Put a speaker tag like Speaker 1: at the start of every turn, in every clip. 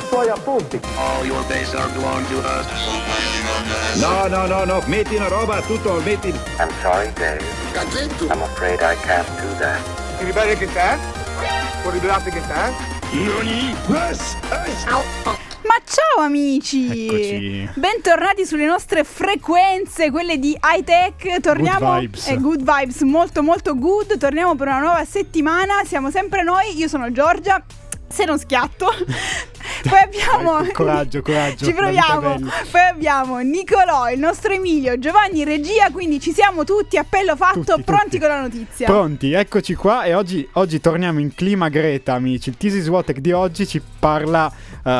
Speaker 1: suoi appunti.
Speaker 2: All your base are belong to us.
Speaker 3: No, metti una roba, tutto, metti...
Speaker 4: I'm sorry, Dave. I'm afraid I can't do that.
Speaker 1: Ti ribelli che te? Puoi ribellarti che te?
Speaker 5: Ma ciao amici!
Speaker 6: Eccoci.
Speaker 5: Bentornati sulle nostre frequenze, quelle di high tech. Torniamo
Speaker 6: Good vibes.
Speaker 5: Good vibes, molto molto good. Torniamo per una nuova settimana. Siamo sempre noi, io sono Giorgia. Se non schiatto. Poi abbiamo
Speaker 6: coraggio.
Speaker 5: Ci proviamo. Poi abbiamo Nicolò, il nostro Emilio, Giovanni regia, quindi ci siamo tutti, appello fatto,
Speaker 6: Tutti.
Speaker 5: pronti con la notizia.
Speaker 6: Pronti, eccoci qua e oggi torniamo in clima Greta, amici. Il This is What Tech di oggi ci parla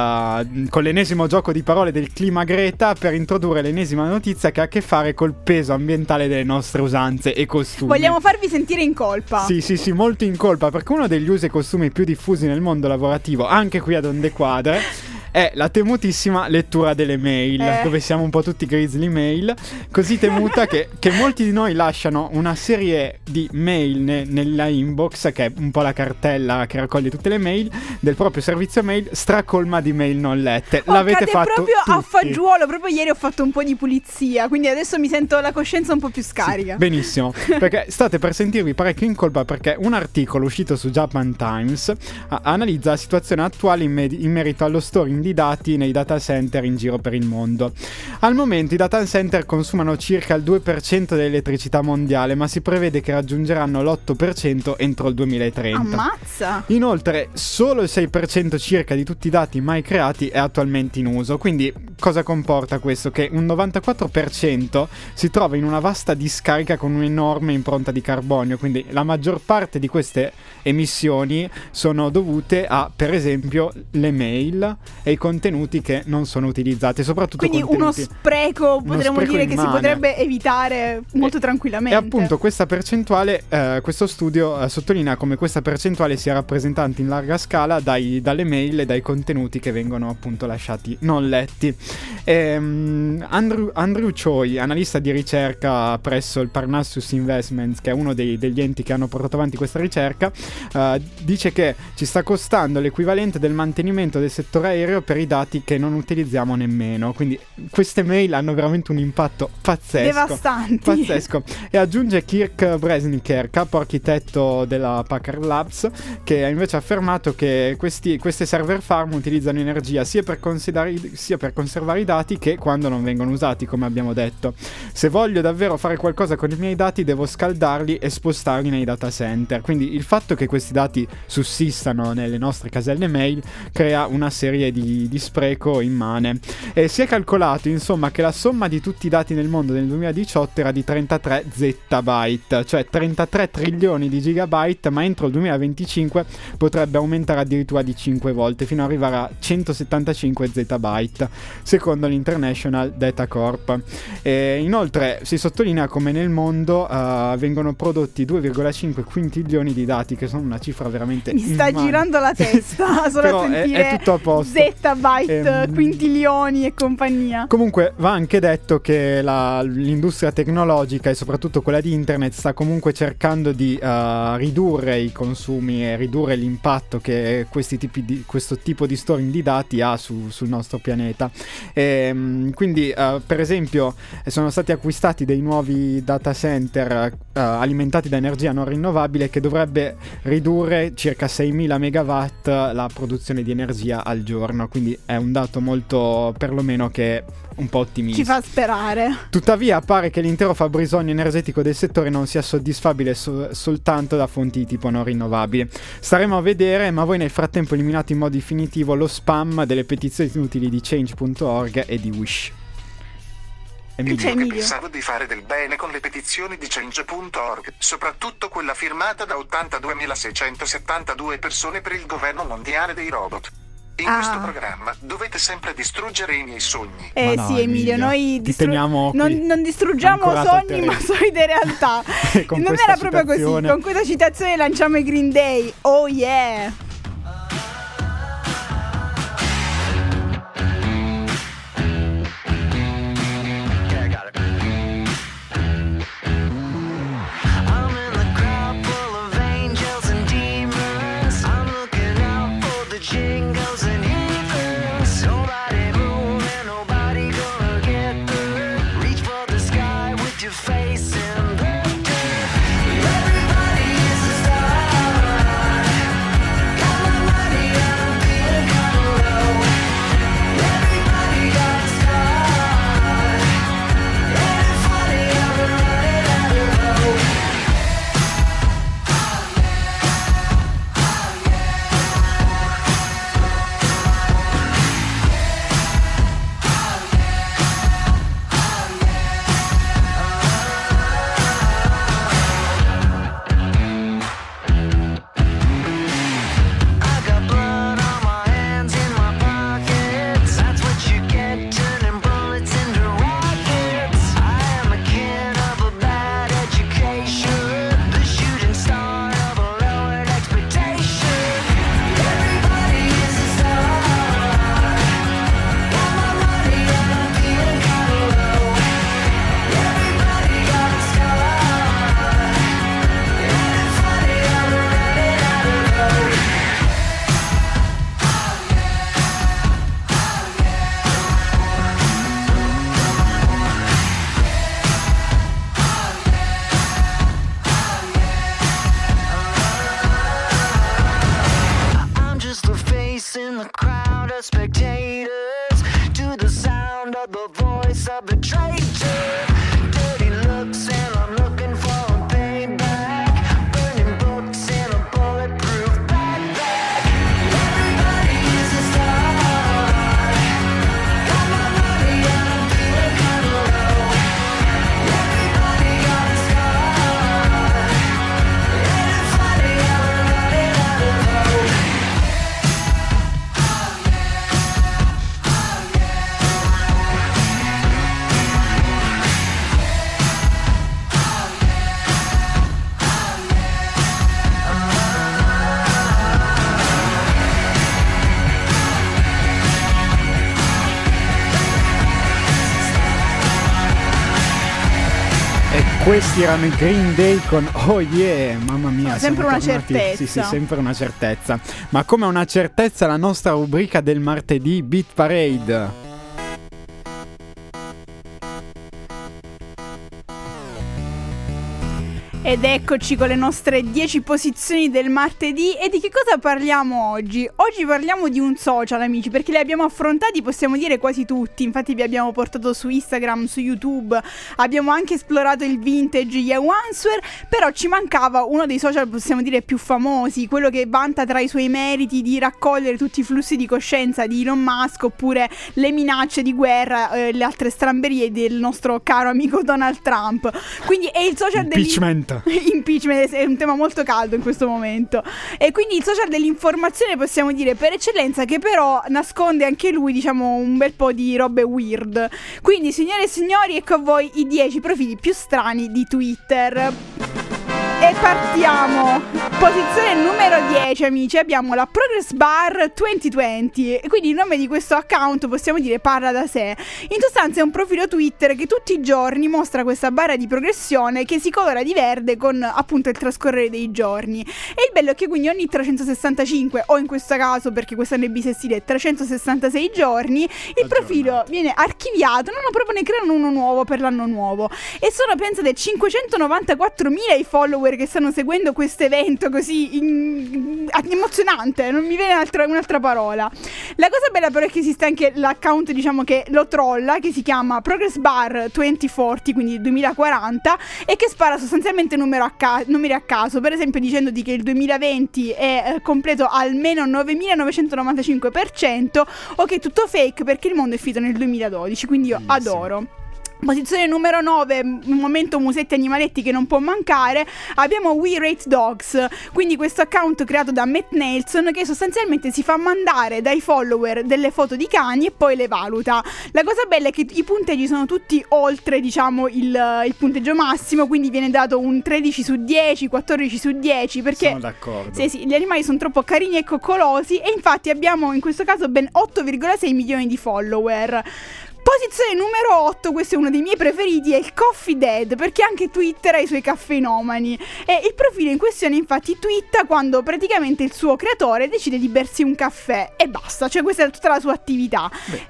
Speaker 6: con l'ennesimo gioco di parole del clima Greta per introdurre l'ennesima notizia che ha a che fare col peso ambientale delle nostre usanze e costumi.
Speaker 5: Vogliamo farvi sentire in colpa.
Speaker 6: Sì, molto in colpa, perché uno degli usi e costumi più diffusi nel mondo lavorativo, anche qui ad Onde Quadre, è la temutissima lettura delle mail, dove siamo un po' tutti grizzly mail, così temuta che molti di noi lasciano una serie di mail nella inbox, che è un po' la cartella che raccoglie tutte le mail del proprio servizio mail, stracolma di mail non lette. L'avete fatto
Speaker 5: proprio
Speaker 6: tutti.
Speaker 5: a fagiolo. Proprio ieri ho fatto un po' di pulizia, quindi adesso mi sento la coscienza un po' più scarica.
Speaker 6: Sì, benissimo, perché state per sentirvi parecchio in colpa, perché un articolo uscito su Japan Times analizza la situazione attuale in merito allo storing di dati nei data center in giro per il mondo. Al momento i data center consumano circa il 2% dell'elettricità mondiale, ma si prevede che raggiungeranno l'8% entro il 2030.
Speaker 5: Ammazza!
Speaker 6: Inoltre solo il 6% circa di tutti i dati mai creati è attualmente in uso. Quindi cosa comporta questo? Che un 94% si trova in una vasta discarica con un'enorme impronta di carbonio. Quindi la maggior parte di queste emissioni sono dovute a, per esempio, le mail e i contenuti che non sono utilizzati, soprattutto
Speaker 5: quindi uno spreco, potremmo dire, che si potrebbe evitare molto tranquillamente.
Speaker 6: E appunto questa percentuale, questo studio sottolinea come questa percentuale sia rappresentante in larga scala dalle mail e dai contenuti che vengono appunto lasciati non letti. Andrew Choi, analista di ricerca presso il Parnassus Investments, che è uno degli enti che hanno portato avanti questa ricerca, dice che ci sta costando l'equivalente del mantenimento del settore aereo per i dati che non utilizziamo nemmeno. Quindi queste mail hanno veramente un impatto pazzesco. E aggiunge Kirk Bresniker, capo architetto della Packard Labs, che ha invece affermato che queste server farm utilizzano energia sia per conservare i dati che quando non vengono usati, come abbiamo detto. Se voglio davvero fare qualcosa con i miei dati devo scaldarli e spostarli nei data center. Quindi il fatto che questi dati sussistano nelle nostre caselle mail crea una serie di spreco immane. E si è calcolato insomma che la somma di tutti i dati nel mondo nel 2018 era di 33 zettabyte, cioè 33 trilioni di gigabyte, ma entro il 2025 potrebbe aumentare addirittura di 5 volte fino ad arrivare a 175 zettabyte, secondo l'International Data Corp. E inoltre si sottolinea come nel mondo vengono prodotti 2,5 quintilioni di dati, che sono una cifra veramente
Speaker 5: mi sta
Speaker 6: immane.
Speaker 5: girando la testa solo a sentire
Speaker 6: è tutto a posto.
Speaker 5: zettabyte, quintilioni e compagnia.
Speaker 6: Comunque va anche detto che l'industria tecnologica e soprattutto quella di internet sta comunque cercando di ridurre i consumi e ridurre l'impatto che questo tipo di storing di dati ha sul nostro pianeta. Quindi per esempio sono stati acquistati dei nuovi data center alimentati da energia non rinnovabile, che dovrebbe ridurre circa 6.000 megawatt la produzione di energia al giorno. Quindi è un dato molto, perlomeno, che è un po' ottimista.
Speaker 5: Ci fa sperare.
Speaker 6: Tuttavia pare che l'intero fabbisogno energetico del settore non sia soddisfabile soltanto da fonti tipo non rinnovabili. Staremo a vedere, ma voi nel frattempo eliminate in modo definitivo lo spam delle petizioni inutili di Change.org e di Wish.
Speaker 5: Che c'è, Emilio?
Speaker 7: Pensavo di fare del bene con le petizioni di Change.org, soprattutto quella firmata da 82.672 persone per il governo mondiale dei robot. In questo programma dovete sempre distruggere i miei sogni.
Speaker 5: No, sì, Emilio, noi
Speaker 6: teniamo
Speaker 5: non distruggiamo sogni, ma solide realtà. Non era proprio così. Con questa citazione lanciamo i Green Day. Oh yeah!
Speaker 8: Jingles and even sound of the voice of the traitor. Dirty looks and I'm looking for a payback. Burning books in a bulletproof backpack. Everybody is a star. Got my money and I'm feeling kind of low. Everybody got a star. And it's funny how we're running out of hope.
Speaker 6: Questi erano i Green Day con Oh Yeah, mamma mia.
Speaker 5: Sempre una
Speaker 6: tornati.
Speaker 5: certezza.
Speaker 6: Sì, sempre una certezza. Ma come una certezza la nostra rubrica del martedì, Beat Parade.
Speaker 5: Ed eccoci con le nostre 10 posizioni del martedì. E di che cosa parliamo oggi? Oggi parliamo di un social, amici, perché li abbiamo affrontati, possiamo dire, quasi tutti. Infatti vi abbiamo portato su Instagram, su YouTube, abbiamo anche esplorato il vintage Yahoo Answer, però ci mancava uno dei social, possiamo dire, più famosi, quello che vanta tra i suoi meriti di raccogliere tutti i flussi di coscienza di Elon Musk, oppure le minacce di guerra, le altre stramberie del nostro caro amico Donald Trump. Quindi è il social Impeachment è un tema molto caldo in questo momento. E quindi il social dell'informazione, possiamo dire, per eccellenza, che però nasconde anche lui, diciamo, un bel po' di robe weird. Quindi, signore e signori, ecco a voi i 10 profili più strani di Twitter. E partiamo. Posizione numero 10, amici, abbiamo la Progress Bar 2020. E quindi il nome di questo account, possiamo dire, parla da sé. In sostanza è un profilo Twitter che tutti i giorni mostra questa barra di progressione che si colora di verde con appunto il trascorrere dei giorni. E il bello è che quindi ogni 365, o in questo caso, perché quest'anno è bisestile, 366 giorni, il profilo viene archiviato, non proprio ne creano uno nuovo per l'anno nuovo. E sono, pensate, 594.000 i follower che stanno seguendo questo evento così emozionante, non mi viene un'altra parola. La cosa bella però è che esiste anche l'account, diciamo, che lo trolla, che si chiama Progress Bar 2040, quindi 2040, e che spara sostanzialmente numeri a caso, per esempio dicendoti che il 2020 è completo almeno 9.995%, o che è tutto fake perché il mondo è finito nel 2012, quindi io adoro. Posizione numero 9, un momento musetti animaletti che non può mancare, abbiamo We Rate Dogs, quindi questo account creato da Matt Nelson, che sostanzialmente si fa mandare dai follower delle foto di cani e poi le valuta. La cosa bella è che i punteggi sono tutti oltre, diciamo, il punteggio massimo, quindi viene dato un 13 su 10, 14 su 10, perché
Speaker 6: sono d'accordo.
Speaker 5: Sì, gli animali sono troppo carini e coccolosi, e infatti abbiamo in questo caso ben 8,6 milioni di follower. Posizione numero 8, questo è uno dei miei preferiti, è il Coffee Dead, perché anche Twitter ha i suoi caffeinomani. E il profilo in questione infatti twitta quando praticamente il suo creatore decide di bersi un caffè e basta, cioè questa è tutta la sua attività.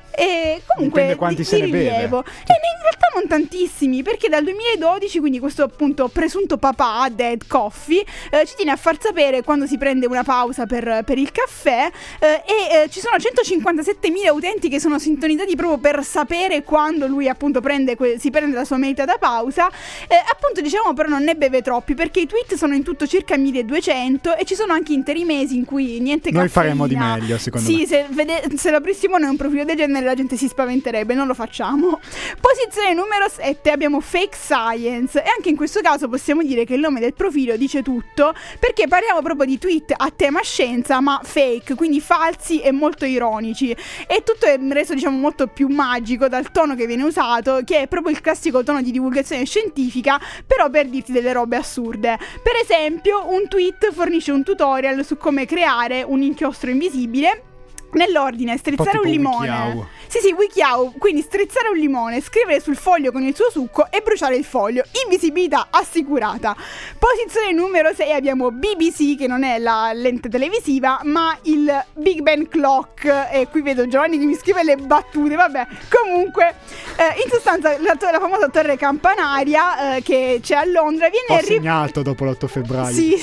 Speaker 5: E comunque
Speaker 6: quanti se ne
Speaker 5: rilievo.
Speaker 6: beve.
Speaker 5: E in realtà non tantissimi, perché dal 2012, quindi questo appunto presunto papà Dead Coffee ci tiene a far sapere quando si prende una pausa per il caffè, e ci sono 157.000 utenti che sono sintonizzati proprio per sapere quando lui appunto si prende la sua meritata pausa. Appunto, diciamo, però non ne beve troppi, perché i tweet sono in tutto circa 1.200 e ci sono anche interi mesi in cui niente caffeina.
Speaker 6: Noi faremo di meglio, secondo me.
Speaker 5: Sì, se aprissimo noi un profilo del genere la gente si spaventerebbe, non lo facciamo. Posizione numero 7 abbiamo Fake Science, e anche in questo caso possiamo dire che il nome del profilo dice tutto, perché parliamo proprio di tweet a tema scienza ma fake, quindi falsi e molto ironici, e tutto è reso, diciamo, molto più magico dal tono che viene usato, che è proprio il classico tono di divulgazione scientifica, però per dirti delle robe assurde. Per esempio, un tweet fornisce un tutorial su come creare un inchiostro invisibile, nell'ordine strizzare un limone.
Speaker 6: WikiHow.
Speaker 5: Sì, WikiHow. Quindi strizzare un limone, scrivere sul foglio con il suo succo e bruciare il foglio. Invisibilità assicurata. Posizione numero 6 abbiamo BBC, che non è la lente televisiva, ma il Big Ben Clock. E qui vedo Giovanni che mi scrive le battute. Vabbè, comunque, in sostanza la famosa torre campanaria che c'è a Londra viene
Speaker 6: segnato dopo l'8 febbraio.
Speaker 5: Sì.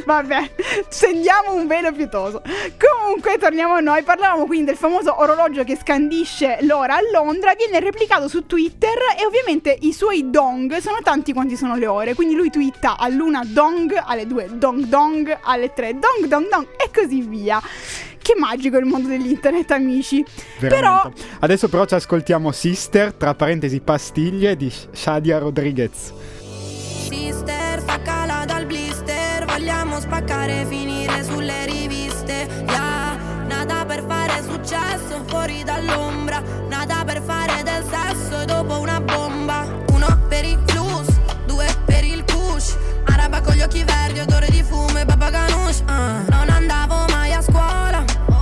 Speaker 5: Vabbè, stendiamo un velo pietoso. Comunque torniamo a noi. Parlavamo quindi del famoso orologio che che scandisce l'ora a Londra viene replicato su Twitter e ovviamente i suoi dong sono tanti quanti sono le ore, quindi lui twitta all'1 dong, alle 2 dong dong, alle 3 dong dong dong e così via. Che magico il mondo dell'internet, amici.
Speaker 6: Veramente.
Speaker 5: Però
Speaker 6: Adesso però ci ascoltiamo Sister, tra parentesi pastiglie, di Shadia Rodriguez.
Speaker 9: Sister, staccala dal blister, vogliamo spaccare, finire sulle riviste. Yeah, nada per fare successo, fuori dall'ombra, nada per fare del sesso e dopo una bomba. 1 per il flus, 2 per il kush, araba con gli occhi verdi, odore di fumo e baba ganoush. Non andavo mai a scuola,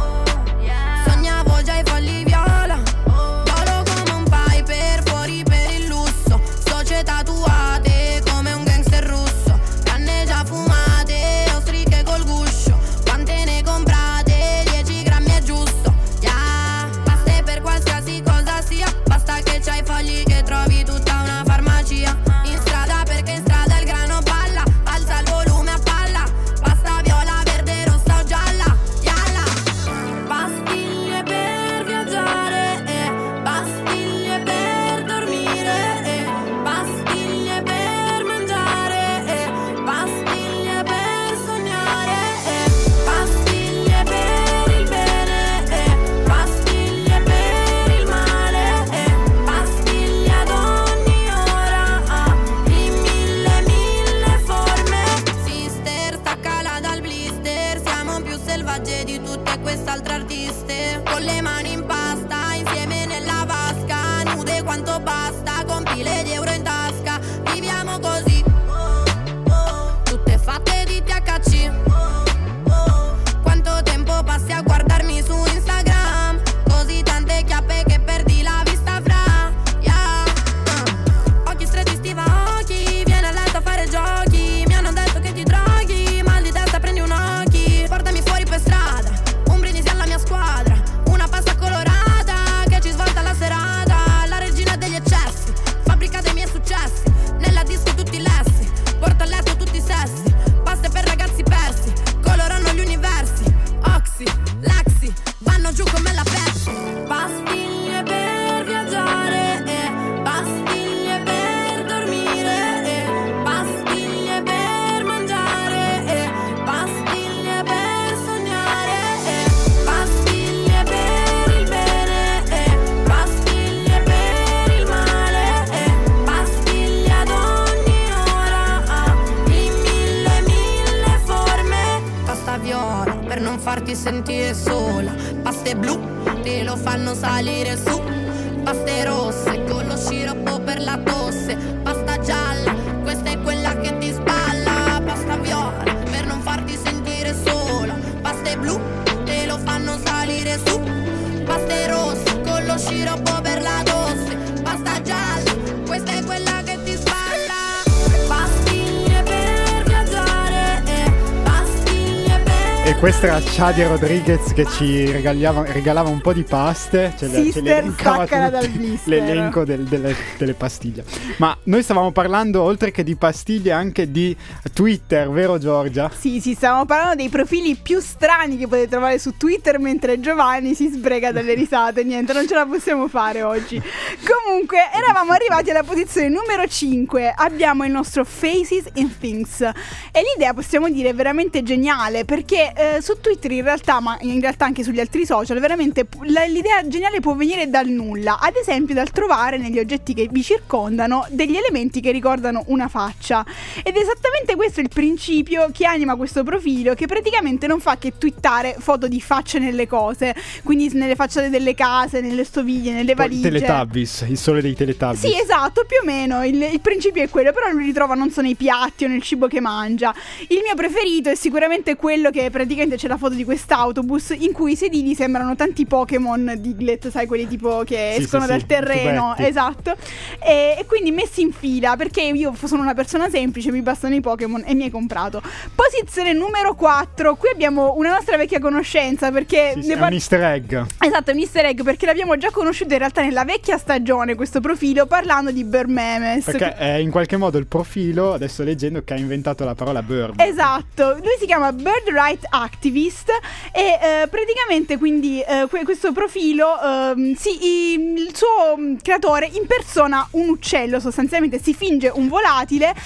Speaker 9: sognavo già i fogli viola, volo come un piper, fuori per il lusso, società tatuate come un gangster russo, canne già fumate, ostriche col guscio, quante ne comprate, 10 grammi è giusto, yeah, basta per qualsiasi cosa sia, basta che c'hai i fogli che trovi tutta una farmacia, in strada perché in strada il grano balla, alza il volume a palla, basta viola, verde, rossa o gialla, yalla, pastiglie per viaggiare, pastiglie per dormire, pastiglie per mangiare, pastiglie per sognare, pastiglie per il bene, pastiglie per il male, pastiglie ad ogni ora, in mille forme. Sister, staccala dal blister, siamo più selvagge di tutte quest'altre artiste, con le mani in pasta, insieme nella vasca, nude quanto basta, con pile di euro in tasca, viviamo così, tutte fatte di THC. Quanto tempo passi a guardarmi su Instagram, così tante chiappe che perdi la vista fra, yeah. Occhi stretti stiva occhi, vieni a letto a fare giochi, mi hanno detto che ti droghi, mal di testa prendi un occhi, portami fuori per strada, un brindisi alla mia squadra, una pasta colorata che ci svolta la serata, la regina degli eccessi, fabbrica dei miei successi, nella disco tutti lessi, porto a letto tutti i sessi, paste per ragazzi persi, colorano gli universi, Oxy, Lexi, vanno giù come la Pepsi, pastiglie per viaggiare, pastiglie per dormire, pastiglie per mangiare, pastiglie per sognare, pastiglie per il bene, pastiglie per il male, pastiglie ad ogni ora, in mille forme. Pasta viola per non farti sentire sola, paste blu te lo fanno salire su, paste rosse con lo sciroppo per la tosse, pasta gialla, questa è quella che ti spalla, pasta viola per non farti sentire sola, paste blu te lo fanno salire su, paste rosse con lo sciroppo per la tosse, pasta gialla, questa è quella che ti spalla, pastiglie per viaggiare, pastiglie per.
Speaker 6: E questa era Shadia Rodriguez che ci regalava un po' di paste.
Speaker 5: Sister, staccala dal blister.
Speaker 6: L'elenco delle pastiglie. Ma noi stavamo parlando, oltre che di pastiglie, anche di Twitter, vero Giorgia?
Speaker 5: Sì, stavamo parlando dei profili più strani che potete trovare su Twitter mentre Giovanni si sbrega dalle risate. Niente, non ce la possiamo fare oggi. Comunque, eravamo arrivati alla posizione numero 5. Abbiamo il nostro Faces in Things. E l'idea, possiamo dire, è veramente geniale, perché su Twitter in realtà, ma in realtà anche sugli altri social, veramente l'idea geniale può venire dal nulla. Ad esempio dal trovare negli oggetti che vi circondano degli elementi che ricordano una faccia. Ed esattamente questo è il principio che anima questo profilo, che praticamente non fa che twittare foto di facce nelle cose, quindi nelle facciate delle case, nelle stoviglie, nelle valigie.
Speaker 6: Teletubbies, il sole dei Teletubbies.
Speaker 5: Sì, esatto, più o meno il principio è quello, però lui li trova non so nei piatti o nel cibo che mangia. Il mio preferito è sicuramente quello che praticamente c'è la foto di quest'autobus in cui i sedili sembrano tanti Pokémon Diglett, sai, quelli tipo che escono dal terreno,
Speaker 6: tubetti.
Speaker 5: esatto, e quindi messi in fila, perché io sono una persona semplice, mi bastano i Pokémon e mi hai comprato. Posizione numero 4, qui abbiamo una nostra vecchia conoscenza, perché
Speaker 6: Sì, è un easter egg.
Speaker 5: Esatto, è un easter egg, perché l'abbiamo già conosciuto in realtà nella vecchia stagione, questo profilo, parlando di Bird Memes.
Speaker 6: Perché è in qualche modo il profilo, adesso leggendo, che ha inventato la parola bird.
Speaker 5: Esatto, lui si chiama Bird Right Activist, e praticamente quindi questo profilo il suo creatore impersona un uccello, sostanzialmente si finge un volatile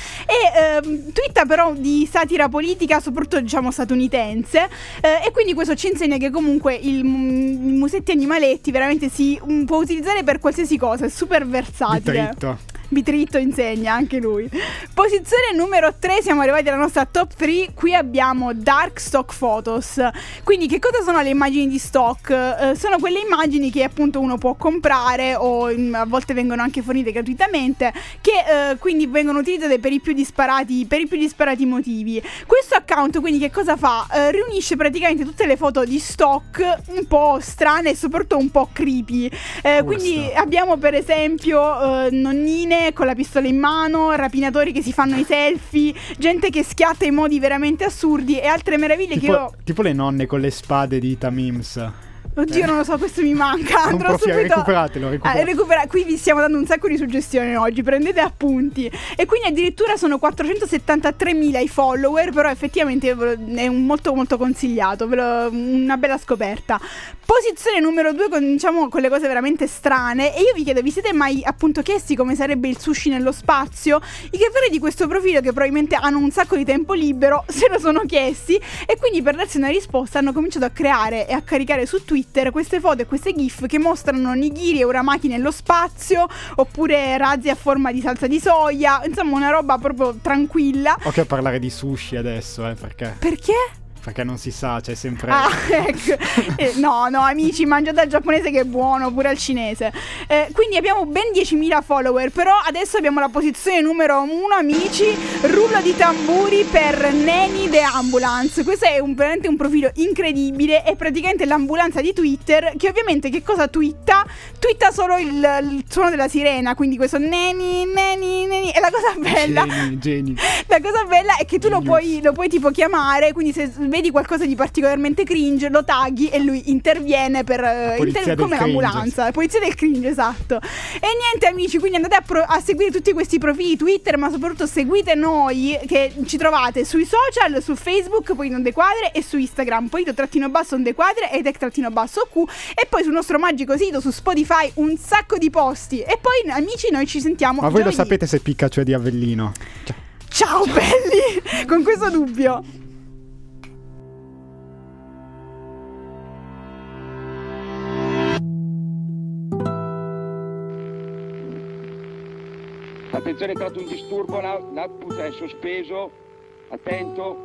Speaker 5: e twitta però di satira politica, soprattutto diciamo statunitense, e quindi questo ci insegna che comunque il musetti animaletti veramente si può utilizzare per qualsiasi cosa, è super versatile. Bitritto insegna anche lui. Posizione numero 3, siamo arrivati alla nostra top 3. Qui abbiamo Dark Stock Photos. Quindi che cosa sono le immagini di stock? Sono quelle immagini che appunto uno può comprare o a volte vengono anche fornite gratuitamente, che quindi vengono utilizzate per i più disparati motivi. Questo account quindi che cosa fa? Riunisce praticamente tutte le foto di stock un po' strane e soprattutto un po' creepy. Quindi abbiamo per esempio nonnine con la pistola in mano, rapinatori che si fanno i selfie, gente che schiatta in modi veramente assurdi e altre meraviglie
Speaker 6: tipo le nonne con le spade di Tamims.
Speaker 5: Oddio, non lo so, questo mi manca. Andrò subito.
Speaker 6: Recuperatelo.
Speaker 5: Qui vi stiamo dando un sacco di suggestioni oggi, prendete appunti. E quindi addirittura sono 473.000 i follower, però effettivamente è molto molto consigliato, una bella scoperta. Posizione numero 2, cominciamo con le cose veramente strane. E io vi chiedo, vi siete mai appunto chiesti come sarebbe il sushi nello spazio? I creatori di questo profilo, che probabilmente hanno un sacco di tempo libero, se lo sono chiesti, e quindi per darsi una risposta hanno cominciato a creare e a caricare su Twitter queste foto e queste gif che mostrano nigiri e uramaki nello spazio, oppure razzi a forma di salsa di soia, insomma una roba proprio tranquilla.
Speaker 6: Ok, a parlare di sushi adesso, perché?
Speaker 5: Perché?
Speaker 6: Perché non si sa, c'è sempre...
Speaker 5: ecco. No, amici, mangiate al giapponese che è buono, pure al cinese. Quindi abbiamo ben 10.000 follower, però adesso abbiamo la posizione numero 1, amici, rullo di tamburi per Nanny the Ambulance. Questo è veramente un profilo incredibile, è praticamente l'ambulanza di Twitter, che ovviamente che cosa twitta? Twitta solo il suono della sirena, quindi questo Nanny. E la cosa bella...
Speaker 6: Geni.
Speaker 5: La cosa bella è che tu lo puoi tipo chiamare, quindi se vedi qualcosa di particolarmente cringe lo tagli e lui interviene per come l'ambulanza, la polizia del cringe, esatto. E niente amici, quindi andate a seguire tutti questi profili Twitter, ma soprattutto seguite noi, che ci trovate sui social, su Facebook poi non dequadre, e su Instagram Polito_ondequadre e tech_Q, e poi sul nostro magico sito su Spotify un sacco di posti. E poi amici, noi ci sentiamo.
Speaker 6: Ma voi lo sapete se Pikachu è di Avellino?
Speaker 5: Ciao belli, con questo dubbio.
Speaker 10: Attenzione, è stato un disturbo, l'output è sospeso, attento,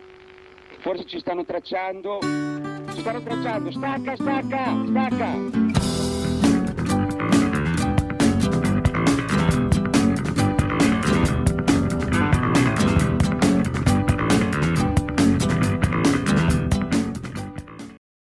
Speaker 10: forse ci stanno tracciando, stacca!